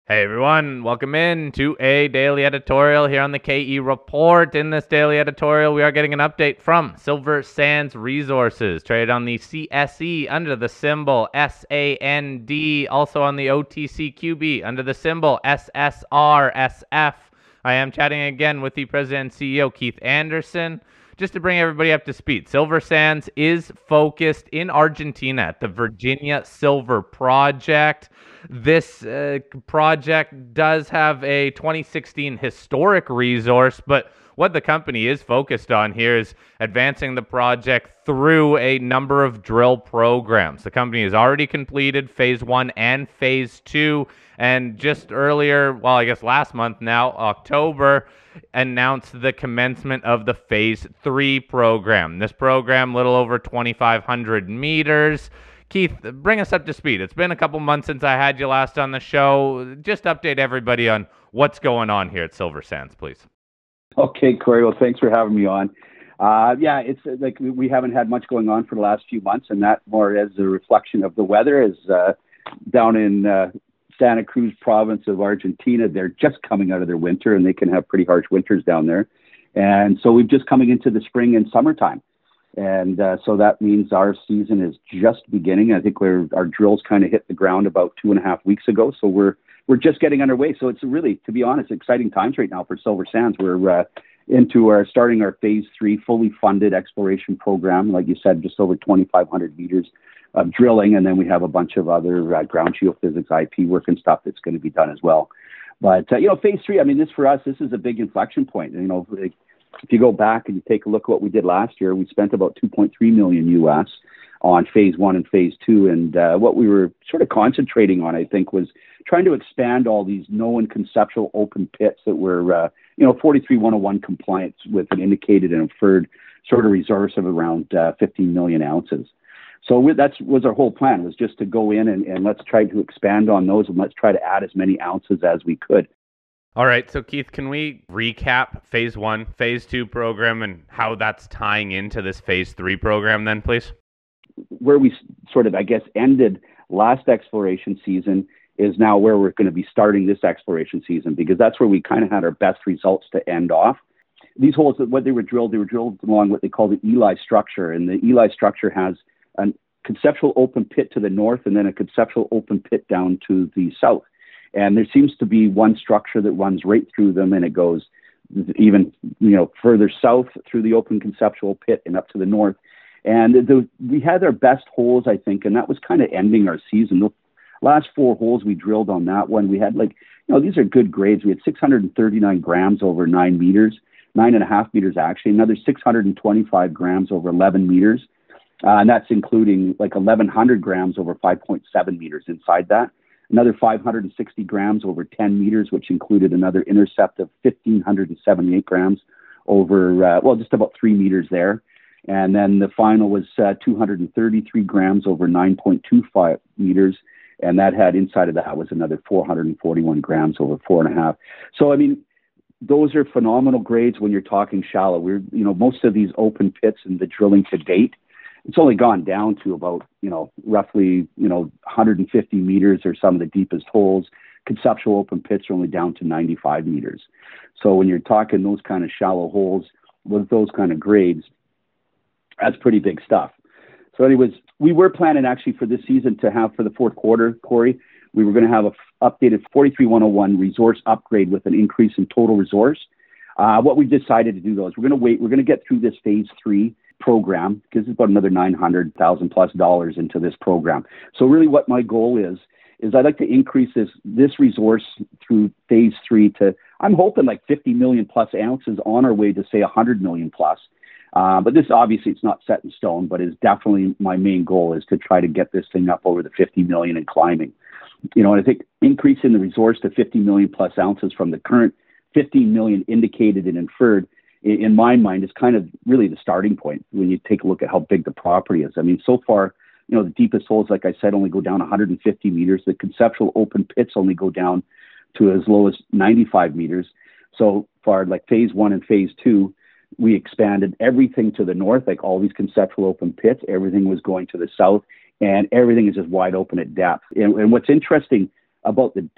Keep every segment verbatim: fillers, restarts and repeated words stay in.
Hey everyone, welcome in to a daily editorial here on the K E Report. In this daily editorial, we are getting an update from Silver Sands Resources, traded on the C S E under the symbol S A N D, also on the O T C Q B under the symbol S S R S F. I am chatting again with the president and C E O, Keith Anderson. Just to bring everybody up to speed, Silver Sands is focused in Argentina at the Virginia Silver Project. This uh, project does have a twenty sixteen historic resource, but what the company is focused on here is advancing the project through a number of drill programs. The company has already completed phase one and phase two, and just earlier, well, I guess last month now, October, announced the commencement of the phase three program. This program, little over twenty-five hundred meters. Keith, bring us up to speed. It's been a couple months since I had you last on the show. Just update everybody on what's going on here at Silver Sands, please. Okay, Corey. Well, thanks for having me on. Uh, yeah, it's uh, like we haven't had much going on for the last few months, and that more as a reflection of the weather. Is uh, down in uh, Santa Cruz province of Argentina, they're just coming out of their winter, and they can have pretty harsh winters down there. And so we've just coming into the spring and summertime. And uh, so that means our season is just beginning. I think we're, our drills kind of hit the ground about two and a half weeks ago. So we're we're just getting underway. So it's really, to be honest, exciting times right now for Silver Sands. We're uh, into our starting our phase three fully funded exploration program. Like you said, just over twenty-five hundred meters of drilling. And then we have a bunch of other uh, ground geophysics, I P work and stuff that's going to be done as well. But, uh, you know, phase three, I mean, this for us, this is a big inflection point. You know, like, if you go back and you take a look at what we did last year, we spent about two point three million U S on phase one and phase two. And uh, what we were sort of concentrating on, I think, was trying to expand all these known conceptual open pits that were, uh, you know, forty-three one oh one compliance with an indicated and inferred sort of resource of around uh, fifteen million ounces. So that was our whole plan, was just to go in and, and let's try to expand on those and let's try to add as many ounces as we could. All right, so Keith, can we recap phase one, phase two program and how that's tying into this phase three program then, please? Where we sort of, I guess, ended last exploration season is now where we're going to be starting this exploration season, because that's where we kind of had our best results to end off. These holes, what they were drilled, they were drilled along what they call the Eli structure. And the Eli structure has a conceptual open pit to the north and then a conceptual open pit down to the south. And there seems to be one structure that runs right through them, and it goes even, you know, further south through the open conceptual pit and up to the north. And the, we had our best holes, I think, and that was kind of ending our season. The last four holes we drilled on that one, we had like, you know, these are good grades. We had six hundred thirty-nine grams over nine meters, nine and a half meters actually, another six hundred twenty-five grams over eleven meters. Uh, and that's including like eleven hundred grams over five point seven meters inside that. Another five hundred sixty grams over ten meters, which included another intercept of one thousand five hundred seventy-eight grams over, uh, well, just about three meters there. And then the final was uh, two hundred thirty-three grams over nine point two five meters. And that had inside of that was another four hundred forty-one grams over four and a half. So, I mean, those are phenomenal grades when you're talking shallow. We're, you know, most of these open pits and the drilling to date, it's only gone down to about, you know, roughly, you know, one hundred fifty meters or some of the deepest holes. Conceptual open pits are only down to ninety-five meters. So when you're talking those kind of shallow holes with those kind of grades, that's pretty big stuff. So anyways, we were planning actually for this season to have for the fourth quarter, Corey, we were going to have a f- updated forty-three one oh one resource upgrade with an increase in total resource. Uh, what we decided to do though is we're going to wait, we're going to get through this phase three program, because it's about another nine hundred thousand plus dollars into this program. So really what my goal is, is I'd like to increase this, this resource through phase three to, I'm hoping like fifty million plus ounces on our way to say one hundred million plus. Uh, but this obviously it's not set in stone, but is definitely my main goal is to try to get this thing up over the fifty million and climbing. You know, and I think increasing the resource to fifty million plus ounces from the current fifteen million indicated and inferred, in my mind, is kind of really the starting point when you take a look at how big the property is. I mean, so far, you know, the deepest holes, like I said, only go down one hundred fifty meters. The conceptual open pits only go down to as low as ninety-five meters. So far, like phase one and phase two, we expanded everything to the north, like all these conceptual open pits, everything was going to the south, and everything is just wide open at depth. And, and what's interesting about the depth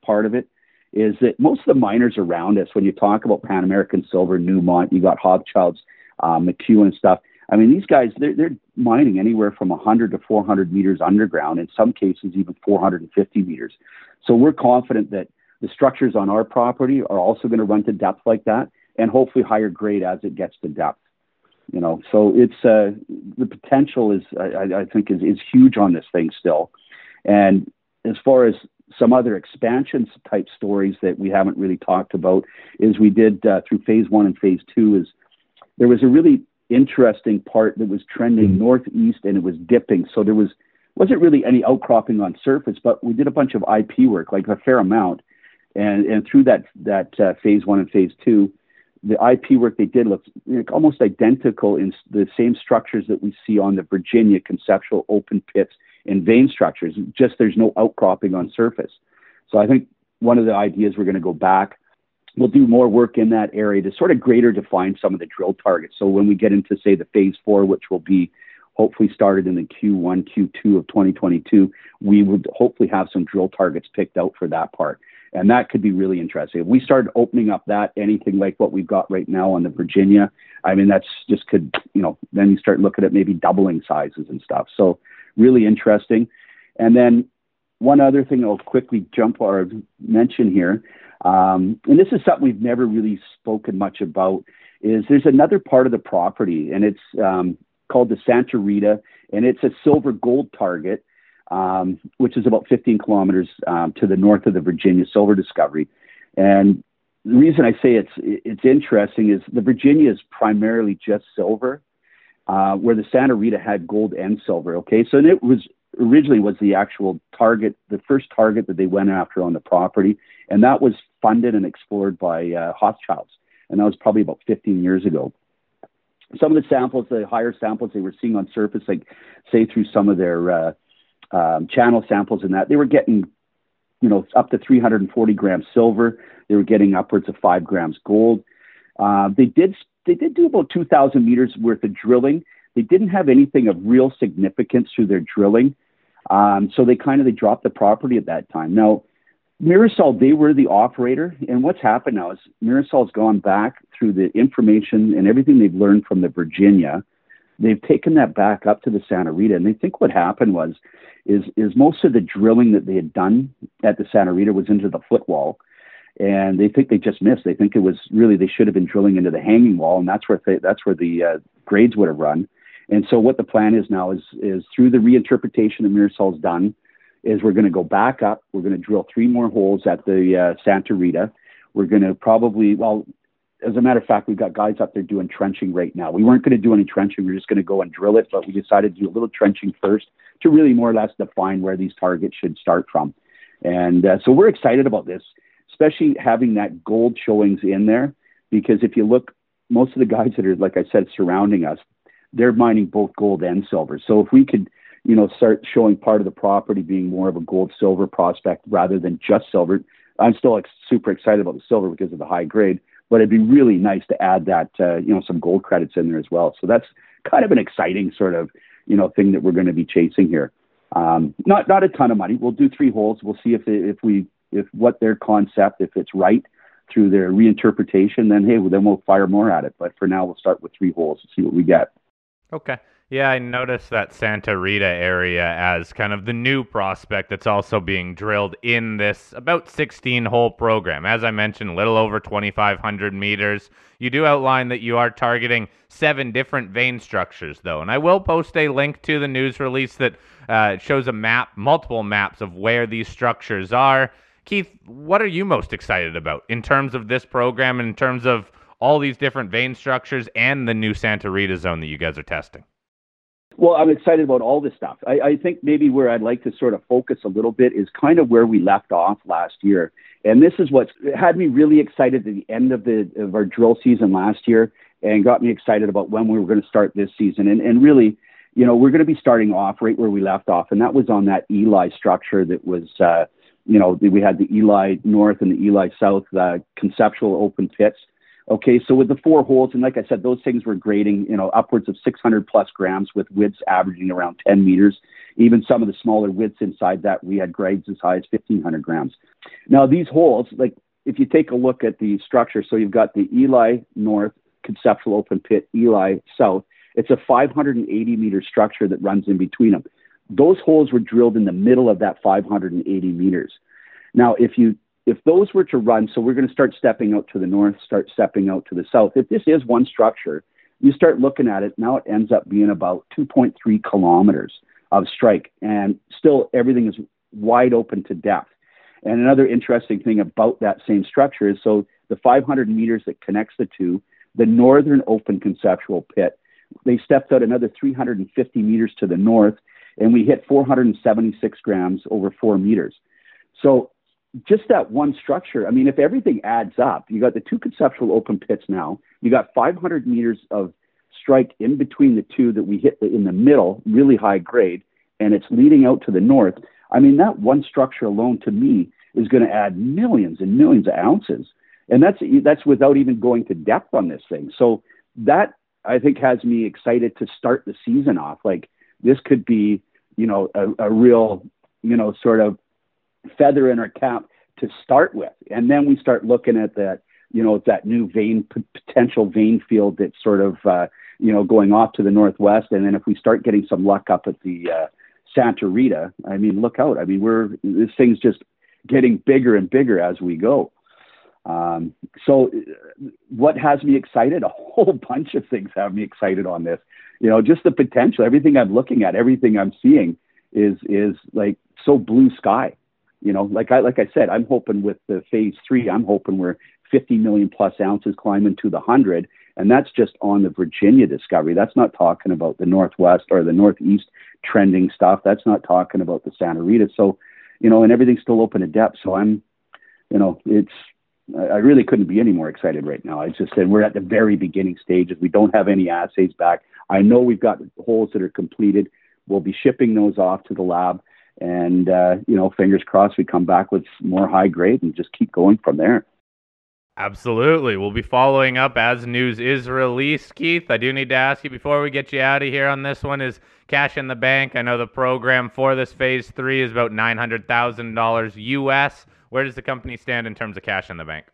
part of it is that most of the miners around us, when you talk about Pan American Silver, Newmont, you got Hochschild's, um, McEwen and stuff. I mean, these guys, they're, they're mining anywhere from one hundred to four hundred meters underground, in some cases even four hundred fifty meters. So we're confident that the structures on our property are also going to run to depth like that, and hopefully higher grade as it gets to depth. You know, so it's uh, the potential is, I, I think, is, is huge on this thing still. And as far as some other expansions type stories that we haven't really talked about, is we did uh, through phase one and phase two, is there was a really interesting part that was trending northeast and it was dipping. So there was, wasn't really any outcropping on surface, but we did a bunch of I P work, like a fair amount. And, and through that, that uh, phase one and phase two, the I P work they did looks almost identical in the same structures that we see on the Virginia conceptual open pits and vein structures, just there's no outcropping on surface. So I think one of the ideas we're going to go back, we'll do more work in that area to sort of greater define some of the drill targets. So when we get into, say, the phase four, which will be hopefully started in the Q one, Q two of twenty twenty-two, we would hopefully have some drill targets picked out for that part. And that could be really interesting. If we start opening up that, anything like what we've got right now on the Virginia, I mean, that's just could, you know, then you start looking at maybe doubling sizes and stuff. So really interesting. And then one other thing I'll quickly jump or mention here, um, and this is something we've never really spoken much about, is there's another part of the property, and it's um, called the Santa Rita, and it's a silver gold target, um, which is about fifteen kilometers um, to the north of the Virginia silver discovery. And the reason I say it's it's interesting is the Virginia is primarily just silver, uh, where the Santa Rita had gold and silver. Okay, so it was originally was the actual target, the first target that they went after on the property, and that was funded and explored by uh, Hochschild's, and that was probably about fifteen years ago. Some of the samples, the higher samples they were seeing on surface, like say through some of their uh, um, channel samples and that, they were getting, you know, up to three hundred forty grams silver. They were getting upwards of five grams gold. Uh, they did they did do about two thousand meters worth of drilling. They didn't have anything of real significance through their drilling. Um, so they kind of, they dropped the property at that time. Now, Mirasol, they were the operator. And what's happened now is Mirasol's gone back through the information and everything they've learned from the Virginia. They've taken that back up to the Santa Rita. And they think what happened was, is, is most of the drilling that they had done at the Santa Rita was into the footwall. And they think they just missed. They think it was really, they should have been drilling into the hanging wall. And that's where, they, that's where the uh, grades would have run. And so what the plan is now is, is through the reinterpretation that Mirasol's done, is we're going to go back up. We're going to drill three more holes at the uh, Santa Rita. We're going to probably, well, as a matter of fact, we've got guys up there doing trenching right now. We weren't going to do any trenching. We're just going to go and drill it, but we decided to do a little trenching first to really more or less define where these targets should start from. And uh, so we're excited about this, especially having that gold showings in there, because if you look, most of the guys that are, like I said, surrounding us, they're mining both gold and silver. So if we could, you know, start showing part of the property being more of a gold silver prospect rather than just silver, I'm still like, super excited about the silver because of the high grade, but it'd be really nice to add that, uh, you know, some gold credits in there as well. So that's kind of an exciting sort of, you know, thing that we're going to be chasing here. Um, not, not a ton of money. We'll do three holes. We'll see if, if we, if what their concept, if it's right through their reinterpretation, then, hey, well, then we'll fire more at it. But for now, we'll start with three holes and see what we get. Okay. Yeah, I noticed that Santa Rita area as kind of the new prospect that's also being drilled in this about sixteen-hole program. As I mentioned, a little over twenty-five hundred meters. You do outline that you are targeting seven different vein structures, though. And I will post a link to the news release that uh, shows a map, multiple maps of where these structures are. Keith, what are you most excited about in terms of this program and in terms of all these different vein structures and the new Santa Rita zone that you guys are testing? Well, I'm excited about all this stuff. I, I think maybe where I'd like to sort of focus a little bit is kind of where we left off last year. And this is what had me really excited at the end of the of our drill season last year and got me excited about when we were going to start this season. And, and really, you know, we're going to be starting off right where we left off. And that was on that Eli structure that was, uh, you know, we had the Eli North and the Eli South uh, conceptual open pits. Okay, so with the four holes, and like I said, those things were grading, you know, upwards of six hundred plus grams with widths averaging around ten meters. Even some of the smaller widths inside that, we had grades as high as fifteen hundred grams. Now, these holes, like if you take a look at the structure, so you've got the Eli North conceptual open pit, Eli South. It's a five hundred eighty meter structure that runs in between them. Those holes were drilled in the middle of that five hundred eighty meters. Now, if you If those were to run, so we're going to start stepping out to the north, start stepping out to the south. If this is one structure, you start looking at it, now it ends up being about two point three kilometers of strike. And still everything is wide open to depth. And another interesting thing about that same structure is, so the five hundred meters that connects the two, the northern open conceptual pit, they stepped out another three hundred fifty meters to the north, and we hit four hundred seventy-six grams over four meters. So just that one structure, I mean, if everything adds up, you got the two conceptual open pits now, you got five hundred meters of strike in between the two that we hit in the middle, really high grade, and it's leading out to the north. I mean, that one structure alone to me is going to add millions and millions of ounces. And that's that's without even going to depth on this thing. So that, I think, has me excited to start the season off. Like, this could be, you know, a, a real, you know, sort of feather in our cap to start with. And then we start looking at that, you know, that new vein, p- potential vein field that's sort of, uh, you know, going off to the northwest. And then if we start getting some luck up at the uh, Santa Rita, I mean, look out. I mean, we're, this thing's just getting bigger and bigger as we go. Um, so what has me excited? A whole bunch of things have me excited on this. You know, just the potential, everything I'm looking at, everything I'm seeing is, is like so blue sky. You know, like I, like I said, I'm hoping with the phase three, I'm hoping we're fifty million plus ounces climbing to the hundred. And that's just on the Virginia discovery. That's not talking about the Northwest or the Northeast trending stuff. That's not talking about the Santa Rita. So, you know, and everything's still open to depth. So I'm, you know, it's, I really couldn't be any more excited right now. I just said we're at the very beginning stages. We don't have any assays back. I know we've got holes that are completed. We'll be shipping those off to the lab. And, uh, you know, fingers crossed we come back with more high grade and just keep going from there. Absolutely. We'll be following up as news is released. Keith, I do need to ask you before we get you out of here on this one, is cash in the bank? I know the program for this phase three is about nine hundred thousand dollars U S. Where does the company stand in terms of cash in the bank?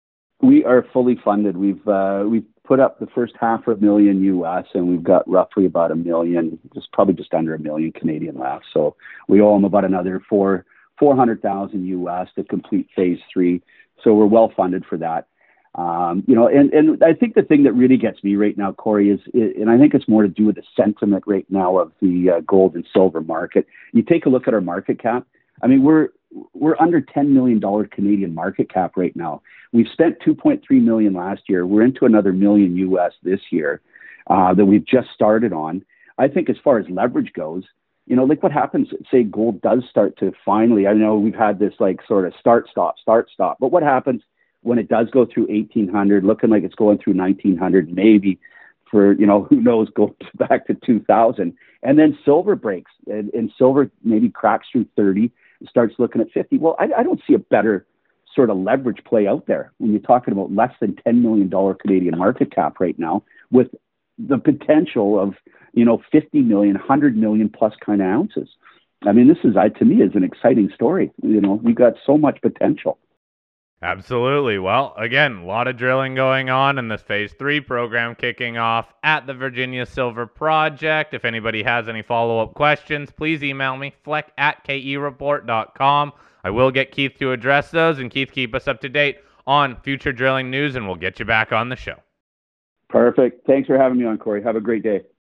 We are fully funded. We've uh, we've put up the first half a million U S, and we've got roughly about a million, just probably just under a million Canadian left. So we owe them about another four four hundred thousand U S to complete phase three. So we're well funded for that. Um, you know, and and I think the thing that really gets me right now, Corey, is, and I think it's more to do with the sentiment right now of the uh, gold and silver market. You take a look at our market cap. I mean, we're we're under ten million dollars Canadian market cap right now. We've spent two point three million dollars last year. We're into another million U S this year uh, that we've just started on. I think as far as leverage goes, you know, like what happens, say gold does start to finally, I know we've had this like sort of start, stop, start, stop, but what happens when it does go through eighteen hundred, looking like it's going through nineteen hundred, maybe for, you know, who knows, go back to two thousand, and then silver breaks and, and silver maybe cracks through thirty, starts looking at fifty. Well, I, I don't see a better sort of leverage play out there when you're talking about less than ten million dollars Canadian market cap right now with the potential of, you know, fifty million, one hundred million plus kind of ounces. I mean, this is, I, to me, is an exciting story. You know, we've got so much potential. Absolutely. Well, again, a lot of drilling going on in this phase three program kicking off at the Virginia Silver Project. If anybody has any follow-up questions, please email me, fleck at k e report dot com. I will get Keith to address those, and Keith, keep us up to date on future drilling news, and we'll get you back on the show. Perfect. Thanks for having me on, Corey. Have a great day.